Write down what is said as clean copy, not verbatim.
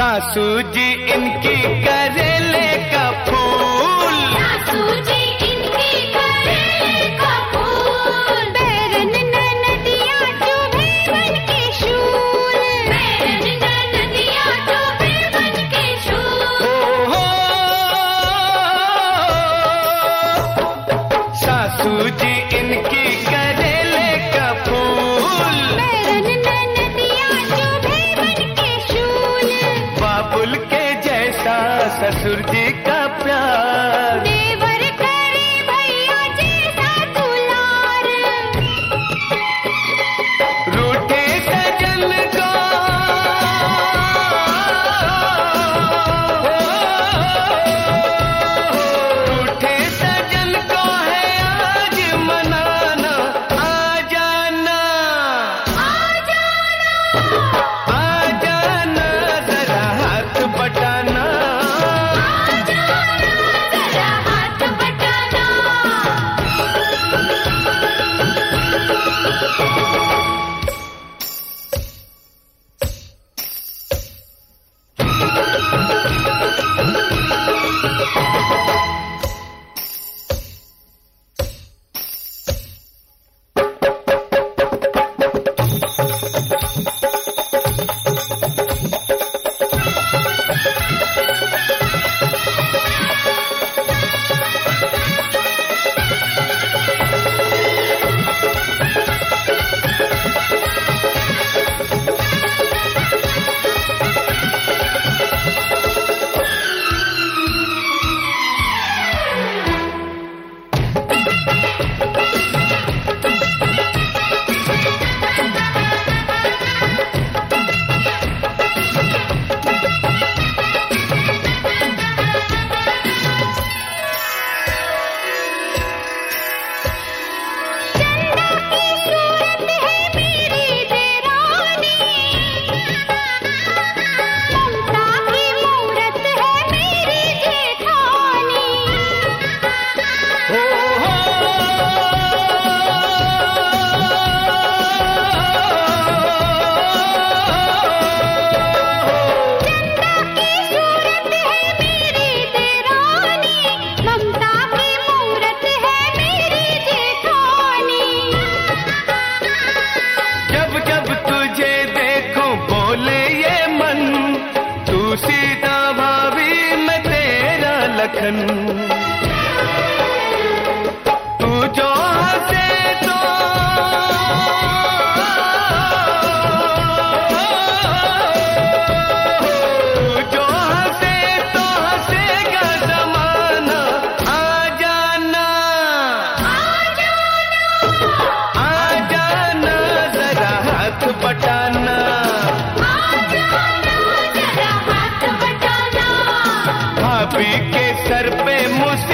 सासू जी इनकी करेले का फूल, सासू जी इनकी करेले का फूल, बैरन नदिया चुभे बन के शूल, बैरन नदिया चुभे बन के शूल। सासू जी इनकी करेले का फूल, बैरन नदिया चुभे बन के शूल, बाबुल के जैसा ससुर जी का प्यार, देवर करे भैया जैसा दुलार, रूठे सजन को रूठे सजन को है आज मनाना, आ जाना आ जाना आ जाना जरा हाथ बटाना, जरा हाथ बटाना। सीता भाभी मैं तेरा लखन, तू जो हंसे तो तू जो हंसे तो हंसेगा जमाना, आ जाना आ जाना जरा हाथ बटाना, भाभी के सर पे मुझसे